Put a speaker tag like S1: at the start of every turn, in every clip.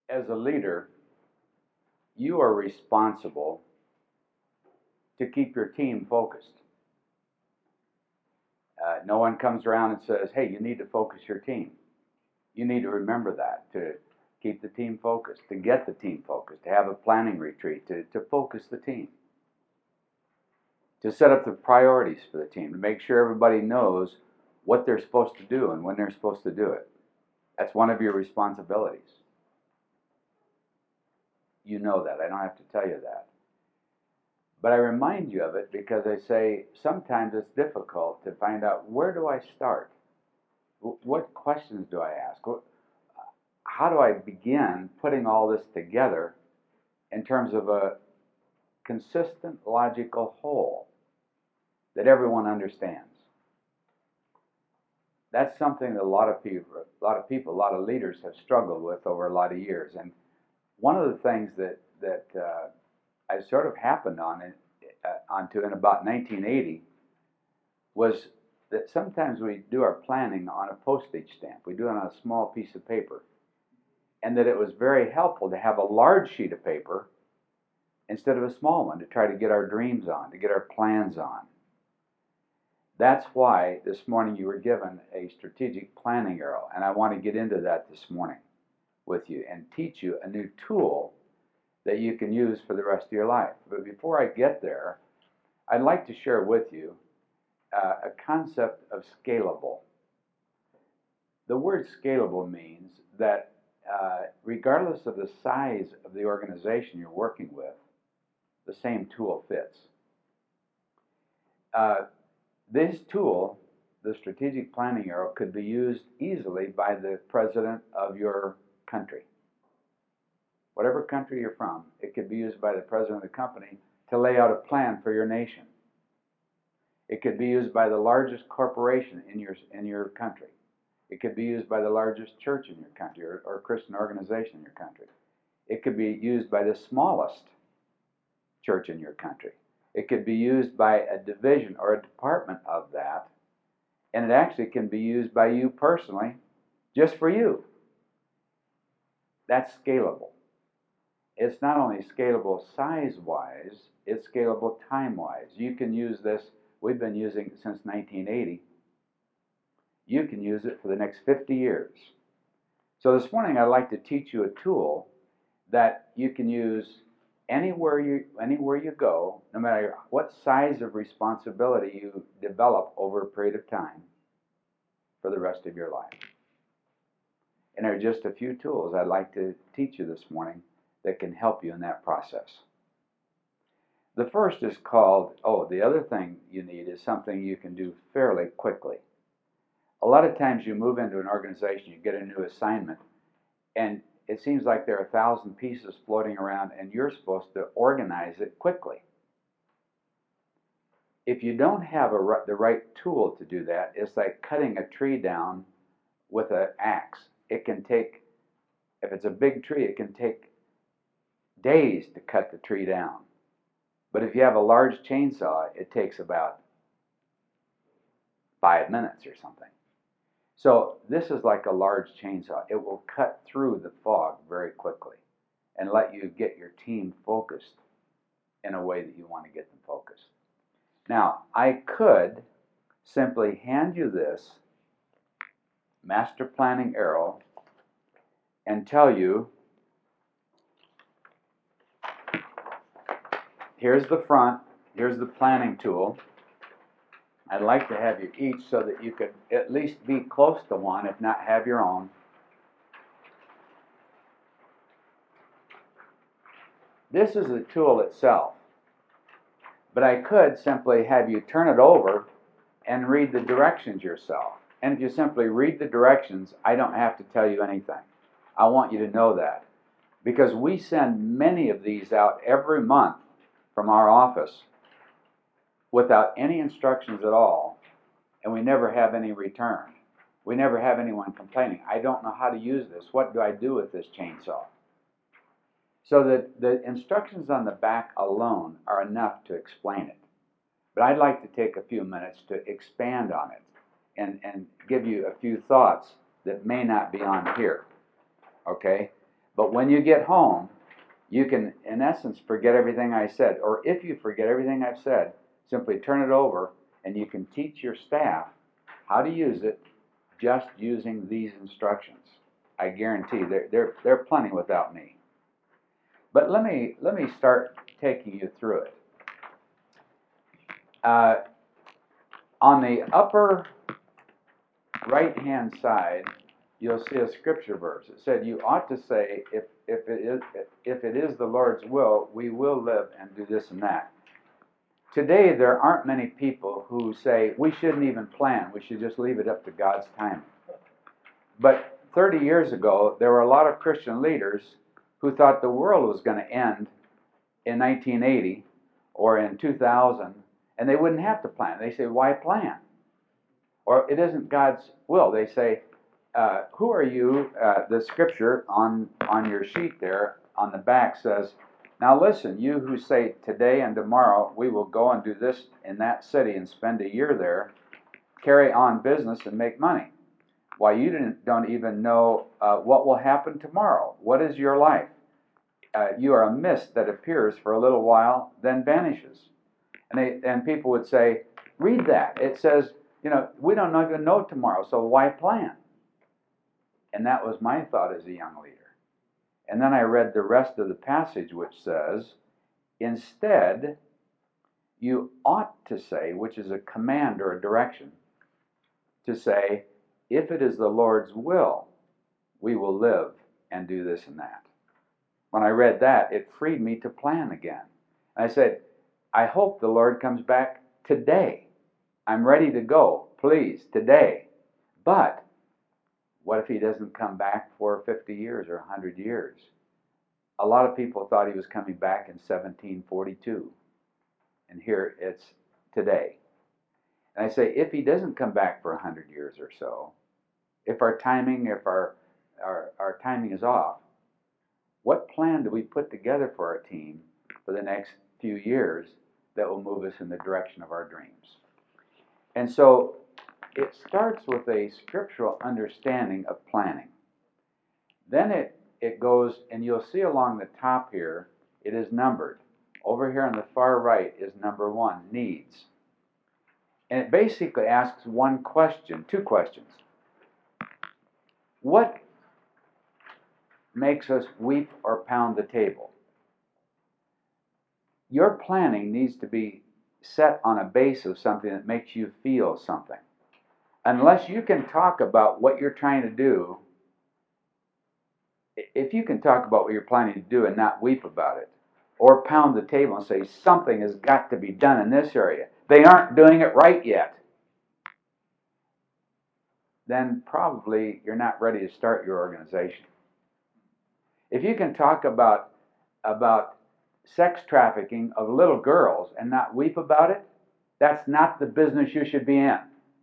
S1: as a leader, you are responsible to keep your team focused. No one comes around and says, hey, you need to focus your team. You need to remember that, to keep the team focused, to get the team focused, to have a planning retreat, to focus the team, to set up the priorities for the team, to make sure everybody knows what they're supposed to do and when they're supposed to do it. That's one of your responsibilities. You know that. I don't have to tell you that. But I remind you of it because I say sometimes it's difficult to find out, where do I start? What questions do I ask? How do I begin putting all this together in terms of a consistent, logical whole that everyone understands? That's something that a lot of leaders have struggled with over a lot of years. And one of the things that I sort of happened onto in about 1980 was that sometimes we do our planning on a postage stamp. We do it on a small piece of paper. And that it was very helpful to have a large sheet of paper instead of a small one to try to get our dreams on, to get our plans on. That's why this morning you were given a strategic planning arrow. And I want to get into that this morning with you and teach you a new tool that you can use for the rest of your life. But before I get there, I'd like to share with you a concept of scalable. The word scalable means that regardless of the size of the organization you're working with, the same tool fits. This tool, the strategic planning arrow, could be used easily by the president of your country. Whatever country you're from, it could be used by the president of the company to lay out a plan for your nation. It could be used by the largest corporation in your country. It could be used by the largest church in your country or Christian organization in your country. It could be used by the smallest church in your country. It could be used by a division or a department of that. And it actually can be used by you personally, just for you. That's scalable. It's not only scalable size-wise, it's scalable time-wise. You can use this. We've been using it since 1980. You can use it for the next 50 years. So this morning I'd like to teach you a tool that you can use anywhere you go, no matter what size of responsibility you develop over a period of time for the rest of your life. And there are just a few tools I'd like to teach you this morning that can help you in that process. The first is called, the other thing you need is something you can do fairly quickly. A lot of times you move into an organization, you get a new assignment, and it seems like there are 1,000 pieces floating around and you're supposed to organize it quickly. If you don't have the right tool to do that, it's like cutting a tree down with an axe. It can take, if it's a big tree, it can take days to cut the tree down. But if you have a large chainsaw, it takes about 5 minutes or something. So this is like a large chainsaw. It will cut through the fog very quickly and let you get your team focused in a way that you want to get them focused. Now, I could simply hand you this master planning arrow and tell you, here's the front, here's the planning tool. I'd like to have you each so that you could at least be close to one, if not have your own. This is the tool itself. But I could simply have you turn it over and read the directions yourself. And if you simply read the directions, I don't have to tell you anything. I want you to know that. Because we send many of these out every month from our office without any instructions at all, and we never have any return. We never have anyone complaining, I don't know how to use this. What do I do with this chainsaw? So that the instructions on the back alone are enough to explain it. But I'd like to take a few minutes to expand on it and give you a few thoughts that may not be on here. Okay? But when you get home, you can, in essence, forget everything I said. Or if you forget everything I've said, simply turn it over and you can teach your staff how to use it just using these instructions. I guarantee they're plenty without me. But let me start taking you through it. On the upper right-hand side, you'll see a scripture verse. It said, "You ought to say, if it is the Lord's will, we will live and do this and that." Today, there aren't many people who say we shouldn't even plan. We should just leave it up to God's timing. But 30 years ago, there were a lot of Christian leaders who thought the world was going to end in 1980 or in 2000, and they wouldn't have to plan. They say, why plan? Or it isn't God's will. They say, who are you? The scripture on your sheet there on the back says, now listen, you who say today and tomorrow we will go and do this in that city and spend a year there, carry on business and make money. Why, you don't even know what will happen tomorrow. What is your life? You are a mist that appears for a little while, then vanishes. And people would say, read that. It says, we don't even know tomorrow, so why plan? And that was my thought as a young leader. And then I read the rest of the passage, which says, instead, you ought to say, which is a command or a direction, to say, if it is the Lord's will, we will live and do this and that. When I read that, it freed me to plan again. And I said, I hope the Lord comes back today. I'm ready to go, please, today. But what if he doesn't come back for 50 years or 100 years? A lot of people thought he was coming back in 1742. And here it's today. And I say, if he doesn't come back for 100 years or so, if our timing is off, what plan do we put together for our team for the next few years that will move us in the direction of our dreams? And so it starts with a scriptural understanding of planning. Then it goes, and you'll see along the top here, it is numbered. Over here on the far right is number 1, needs. And it basically asks one question, 2 questions. What makes us weep or pound the table? Your planning needs to be set on a base of something that makes you feel something. Unless you can talk about what you're trying to do, if you can talk about what you're planning to do and not weep about it, or pound the table and say something has got to be done in this area, they aren't doing it right yet, then probably you're not ready to start your organization. If you can talk about sex trafficking of little girls and not weep about it, that's not the business you should be in.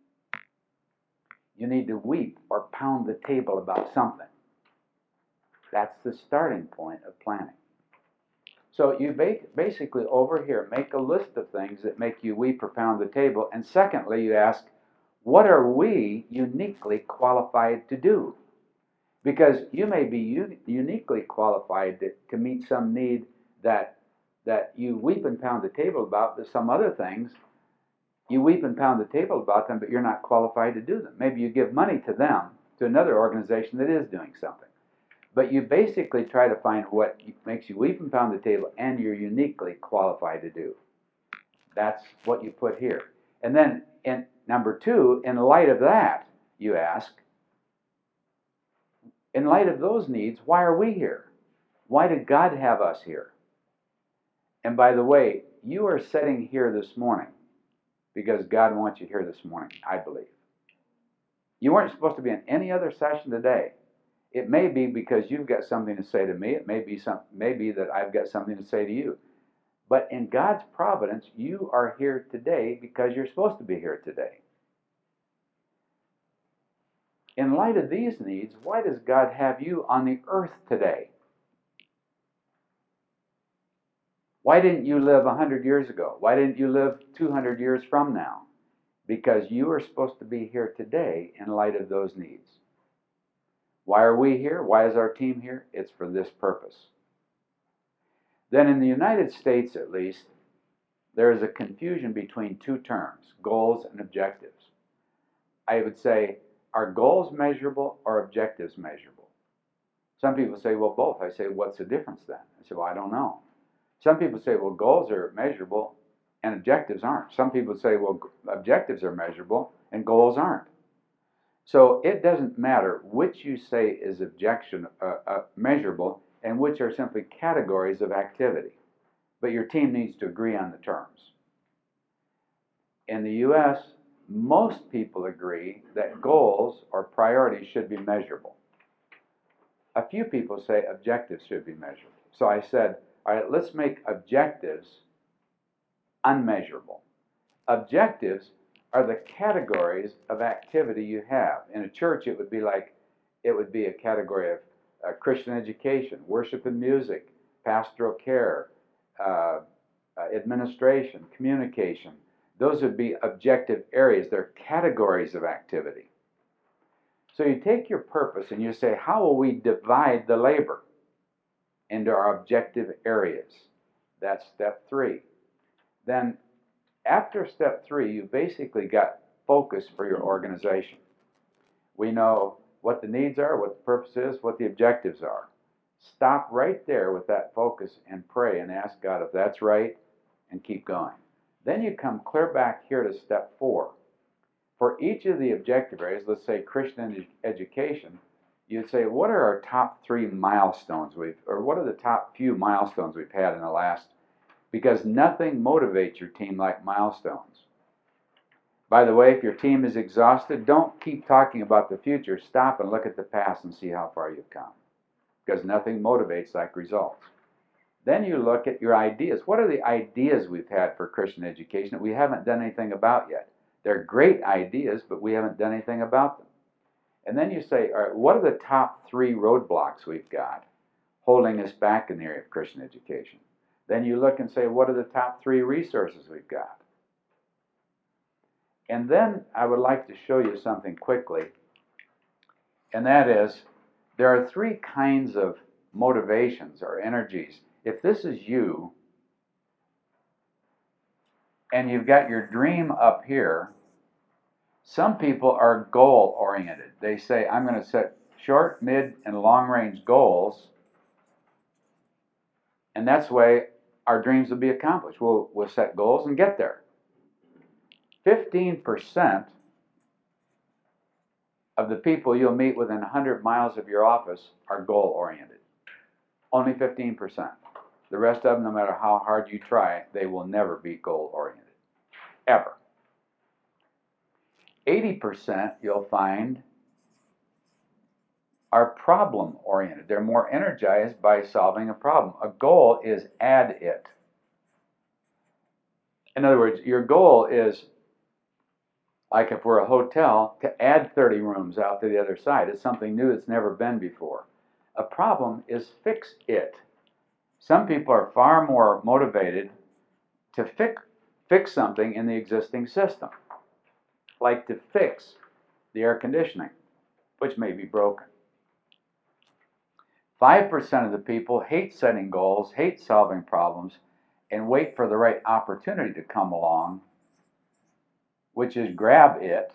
S1: You need to weep or pound the table about something. That's the starting point of planning. So you basically over here make a list of things that make you weep or pound the table. And secondly, you ask, what are we uniquely qualified to do? Because you may be uniquely qualified to meet some need that you weep and pound the table about, but some other things, you weep and pound the table about them, but you're not qualified to do them. Maybe you give money to them, to another organization that is doing something. But you basically try to find what makes you weep and pound the table and you're uniquely qualified to do. That's what you put here. And then in number 2, in light of that, you ask, in light of those needs, why are we here? Why did God have us here? And by the way, you are sitting here this morning because God wants you here this morning, I believe. You weren't supposed to be in any other session today. It may be because you've got something to say to me. It may be that I've got something to say to you. But in God's providence, you are here today because you're supposed to be here today. In light of these needs, why does God have you on the earth today? Why didn't you live 100 years ago? Why didn't you live 200 years from now? Because you are supposed to be here today in light of those needs. Why are we here? Why is our team here? It's for this purpose. Then in the United States, at least, there is a confusion between two terms, goals and objectives. I would say, are goals measurable or objectives measurable? Some people say, well, both. I say, what's the difference then? I say, well, I don't know. Some people say, well, goals are measurable and objectives aren't. Some people say, well, objectives are measurable and goals aren't. So it doesn't matter which you say is measurable and which are simply categories of activity. But your team needs to agree on the terms. In the U.S., most people agree that goals or priorities should be measurable. A few people say objectives should be measurable. So I said, all right, let's make objectives unmeasurable. Objectives are the categories of activity you have. In a church, it would be a category of Christian education, worship and music, pastoral care, administration, communication. Those would be objective areas. They're categories of activity. So you take your purpose and you say, how will we divide the labor into our objective areas? That's step 3. Then after step 3, you basically got focus for your organization. We know what the needs are, what the purpose is, what the objectives are. Stop right there with that focus and pray and ask God if that's right and keep going. Then you come clear back here to step 4. For each of the objective areas, let's say Christian education, you'd say, what are our top 3 milestones what are the top few milestones we've had in the last, because nothing motivates your team like milestones. By the way, if your team is exhausted, don't keep talking about the future. Stop and look at the past and see how far you've come, because nothing motivates like results. Then you look at your ideas. What are the ideas we've had for Christian education that we haven't done anything about yet? They're great ideas, but we haven't done anything about them. And then you say, all right, what are the top 3 roadblocks we've got holding us back in the area of Christian education? Then you look and say, what are the top 3 resources we've got? And then I would like to show you something quickly, and that is, there are 3 kinds of motivations or energies. If this is you, and you've got your dream up here, some people are goal-oriented. They say, I'm going to set short, mid, and long-range goals, and that's the way our dreams will be accomplished. We'll set goals and get there. 15% of the people you'll meet within 100 miles of your office are goal-oriented. Only 15%. The rest of them, no matter how hard you try, they will never be goal-oriented. Ever. 80% you'll find are problem-oriented. They're more energized by solving a problem. A goal is add it. In other words, your goal is, like if we're a hotel, to add 30 rooms out to the other side. It's something new that's never been before. A problem is fix it. Some people are far more motivated to fix something in the existing system, like to fix the air conditioning, which may be broken. 5% of the people hate setting goals, hate solving problems, and wait for the right opportunity to come along, which is grab it.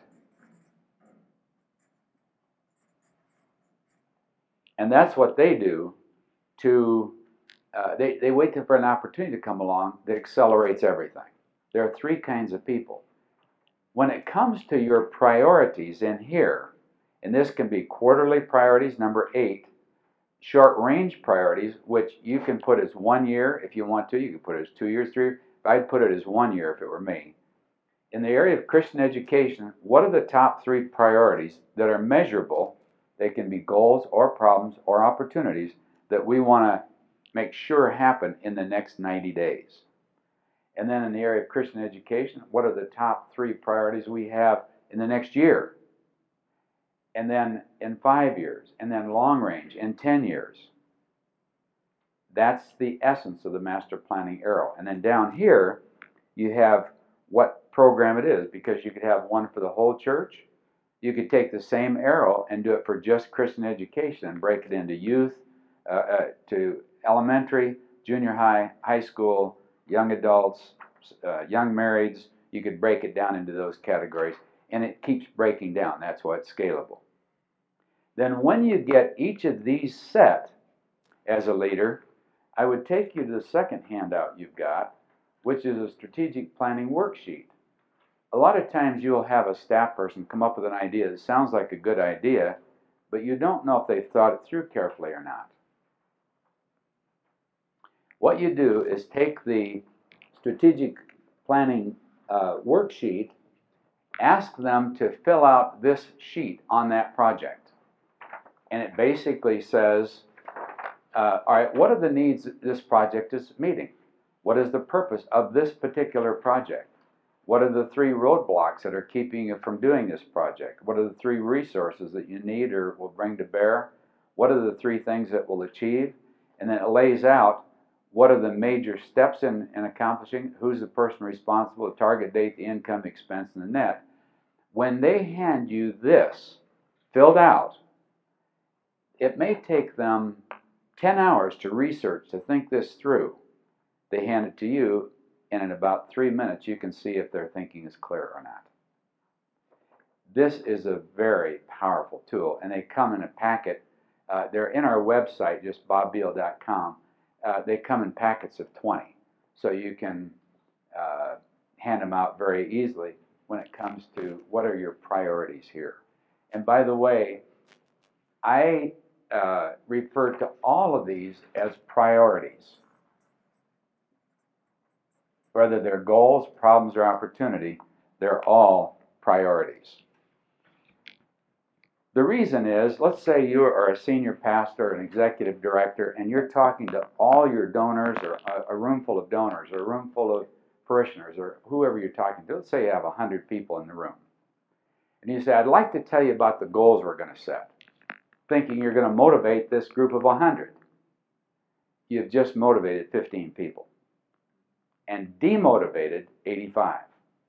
S1: And that's what they do to, they wait for an opportunity to come along that accelerates everything. There are 3 kinds of people. When it comes to your priorities in here, and this can be quarterly priorities, number 8, short-range priorities, which you can put as 1 year if you want to. You can put it as 2 years, 3 years. I'd put it as 1 year if it were me. In the area of Christian education, what are the top 3 priorities that are measurable? They can be goals or problems or opportunities that we want to make sure happen in the next 90 days. And then in the area of Christian education, what are the top 3 priorities we have in the next year? And then in 5 years, and then long range in 10 years. That's the essence of the master planning arrow. And then down here, you have what program it is, because you could have one for the whole church, You could take the same arrow and do it for just Christian education and break it into youth, to elementary, junior high, high school, young adults, young marrieds. You could break it down into those categories, and it keeps breaking down. That's why it's scalable. Then when you get each of these set as a leader, I would take you to the second handout you've got, which is a strategic planning worksheet. A lot of times you'll have a staff person come up with an idea that sounds like a good idea, but you don't know if they've thought it through carefully or not. What you do is take the strategic planning worksheet, ask them to fill out this sheet on that project. And it basically says, all right, what are the needs this project is meeting? What is the purpose of this particular project? What are the 3 roadblocks that are keeping you from doing this project? What are the 3 resources that you need or will bring to bear? What are the 3 things that will achieve? And then it lays out what are the major steps in accomplishing, who's the person responsible, the target date, the income, expense, and the net. When they hand you this filled out, it may take them 10 hours to research, to think this through. They hand it to you, and in about 3 minutes you can see if their thinking is clear or not. This is a very powerful tool, and they come in a packet. They're in our website, just bobbeal.com. They come in packets of 20, so you can hand them out very easily when it comes to what are your priorities here. And by the way, I refer to all of these as priorities. Whether they're goals, problems, or opportunity, they're all priorities. The reason is, let's say you are a senior pastor, an executive director, and you're talking to all your donors, or a room full of donors, or a room full of parishioners, or whoever you're talking to. Let's say you have 100 people in the room. And you say, I'd like to tell you about the goals we're going to set, thinking you're going to motivate this group of 100. You've just motivated 15 people and demotivated 85.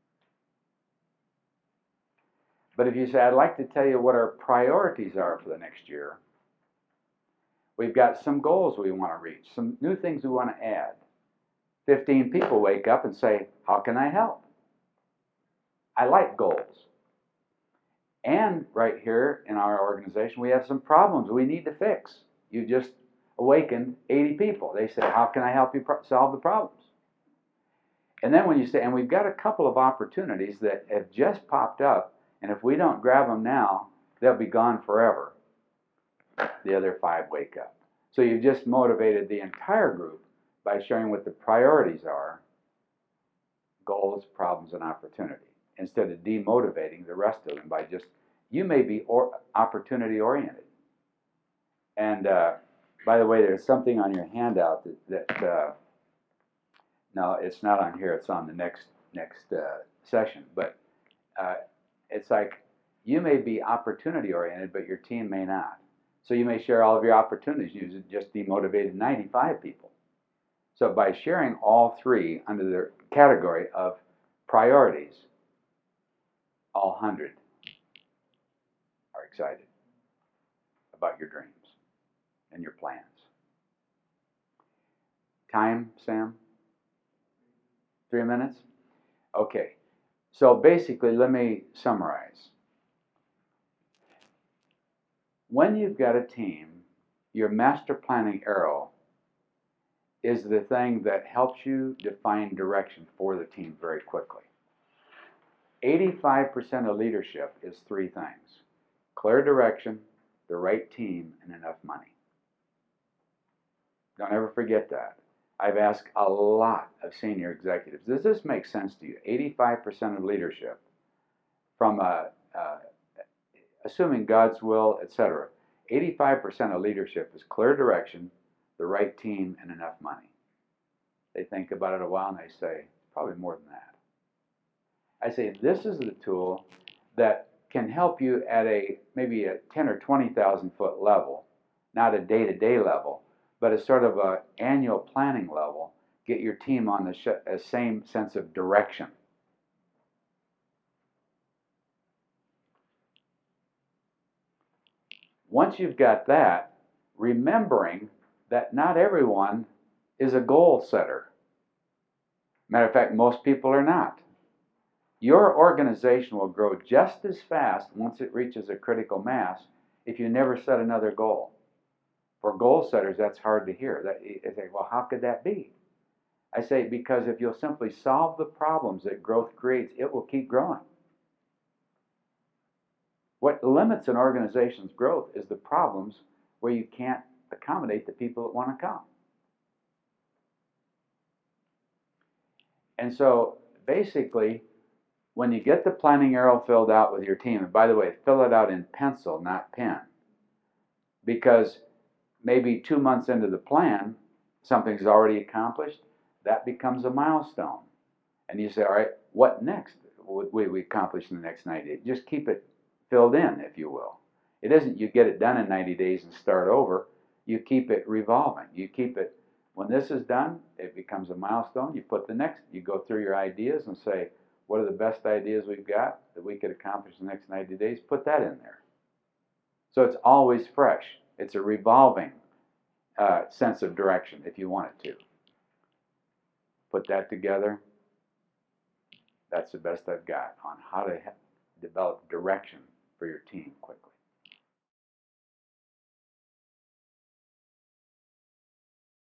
S1: But if you say, I'd like to tell you what our priorities are for the next year, we've got some goals we want to reach, some new things we want to add. 15 people wake up and say, how can I help? I like goals. And right here in our organization, we have some problems we need to fix. You just awakened 80 people. They say, how can I help you solve the problems? And then when you say, and we've got a couple of opportunities that have just popped up, and if we don't grab them now, they'll be gone forever. The other 5 wake up. So you've just motivated the entire group by sharing what the priorities are, goals, problems, and opportunity, instead of demotivating the rest of them by just, you may be opportunity oriented. And by the way, there's something on your handout that no, it's not on here, it's on the next session, but it's like, you may be opportunity oriented, but your team may not. So you may share all of your opportunities. You just demotivated 95 people. So by sharing all 3 under the category of priorities, all 100 are excited about your dreams and your plans. Time, Sam? 3 minutes? Okay. So basically, let me summarize. When you've got a team, your master planning arrow is the thing that helps you define direction for the team very quickly. 85% of leadership is 3 things: clear direction, the right team, and enough money. Don't ever forget that. I've asked a lot of senior executives, does this make sense to you? 85% of leadership, from assuming God's will, etc. 85% of leadership is clear direction, the right team, and enough money. They think about it a while and they say, probably more than that. I say, this is the tool that can help you at maybe a 10 or 20,000 foot level, not a day-to-day level, but a sort of an annual planning level, get your team on the same sense of direction. once you've got that, remembering that not everyone is a goal setter. Matter of fact, most people are not. Your organization will grow just as fast once it reaches a critical mass if you never set another goal. For goal setters, that's hard to hear. They say, well, how could that be? I say, because if you'll simply solve the problems that growth creates, it will keep growing. What limits an organization's growth is the problems where you can't accommodate the people that want to come. And so basically, when you get the planning arrow filled out with your team, and by the way, fill it out in pencil, not pen, because maybe 2 months into the plan, something's already accomplished, that becomes a milestone. And you say, all right, what next would we accomplish in the next 90 days? Just keep it filled in, if you will. It isn't you get it done in 90 days and start over. You keep it revolving. You keep it, when this is done, it becomes a milestone. You put the next, you go through your ideas and say, what are the best ideas we've got that we could accomplish in the next 90 days? Put that in there. So it's always fresh. It's a revolving sense of direction if you want it to. Put that together. That's the best I've got on how to develop direction for your team quickly.